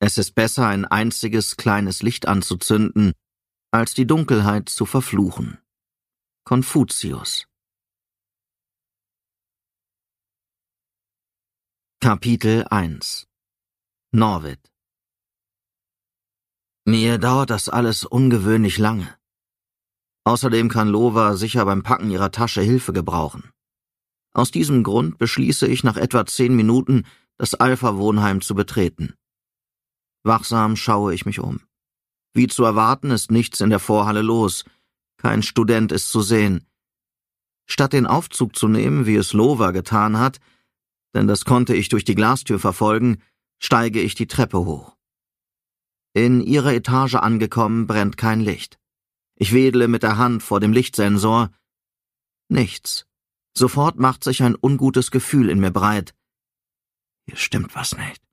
Es ist besser, ein einziges kleines Licht anzuzünden, als die Dunkelheit zu verfluchen. Konfuzius. Kapitel 1 Norvid. Mir dauert das alles ungewöhnlich lange. Außerdem kann Lova sicher beim Packen ihrer Tasche Hilfe gebrauchen. Aus diesem Grund beschließe ich nach etwa 10 Minuten, das Alpha-Wohnheim zu betreten. Wachsam schaue ich mich um. Wie zu erwarten, ist nichts in der Vorhalle los. Kein Student ist zu sehen. Statt den Aufzug zu nehmen, wie es Lova getan hat, denn das konnte ich durch die Glastür verfolgen, steige ich die Treppe hoch. In ihrer Etage angekommen, brennt kein Licht. Ich wedle mit der Hand vor dem Lichtsensor. Nichts. Sofort macht sich ein ungutes Gefühl in mir breit. Hier stimmt was nicht.